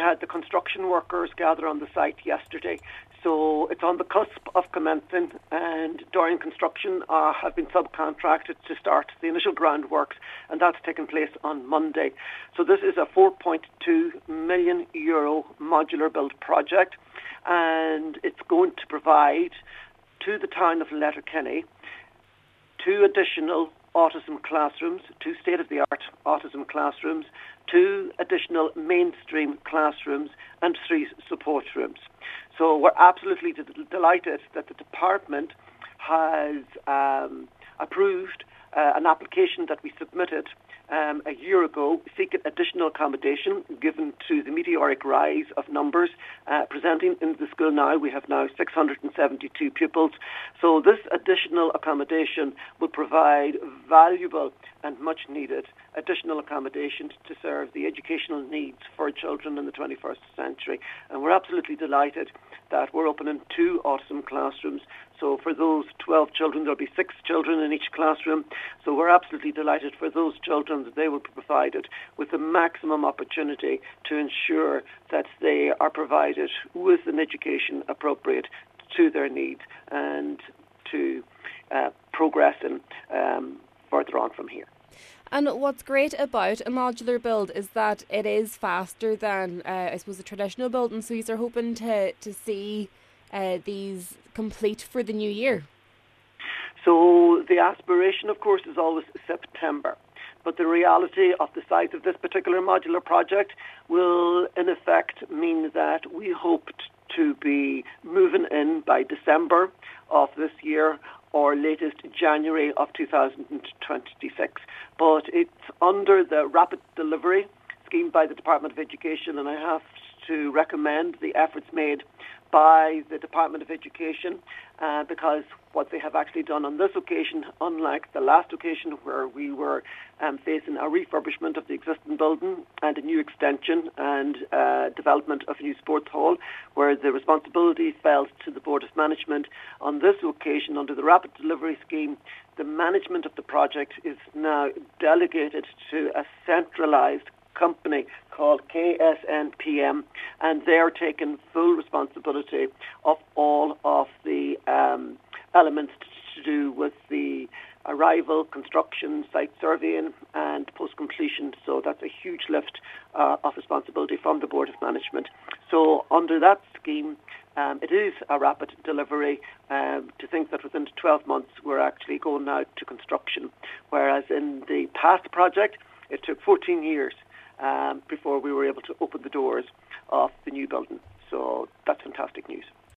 had the construction workers gather on the site yesterday. So it's on the cusp of commencing, and Dorian Construction have been subcontracted to start the initial groundworks, and that's taken place on Monday. So this is a €4.2 million modular build project, and it's going to provide to the town of Letterkenny 2 additional autism classrooms, 2 state-of-the-art autism classrooms, 2 additional mainstream classrooms, and 3 support rooms. So we're absolutely delighted that the department has approved an application that we submitted a year ago, seeking additional accommodation given to the meteoric rise of numbers presenting in the school now. We have now 672 pupils. So this additional accommodation will provide valuable and much needed additional accommodation to serve the educational needs for children in the 21st century. And we're absolutely delighted that we're opening 2 autism classrooms. So for those 12 children, there'll be 6 children in each classroom. So we're absolutely delighted for those children that they will be provided with the maximum opportunity to ensure that they are provided with an education appropriate to their needs and to progressing further on from here. And what's great about a modular build is that it is faster than, I suppose, a traditional build, and so you're hoping to see these complete for the new year. So the aspiration, of course, is always September. But the reality of the size of this particular modular project will, in effect, mean that we hoped to be moving in by December of this year or latest January of 2026. But it's under the rapid delivery scheme by the Department of Education, and I have to recommend the efforts made by the Department of Education because what they have actually done on this occasion, unlike the last occasion where we were facing a refurbishment of the existing building and a new extension and development of a new sports hall, where the responsibility fell to the Board of Management, on this occasion, under the rapid delivery scheme, the management of the project is now delegated to a centralised company called KSNPM, and they're taking full responsibility of all of the elements to do with the arrival, construction, site surveying and post-completion. So that's a huge lift of responsibility from the Board of Management. So under that scheme, it is a rapid delivery. To think that within 12 months we're actually going now to construction, whereas in the past project it took 14 years before we were able to open the doors of the new building. So that's fantastic news.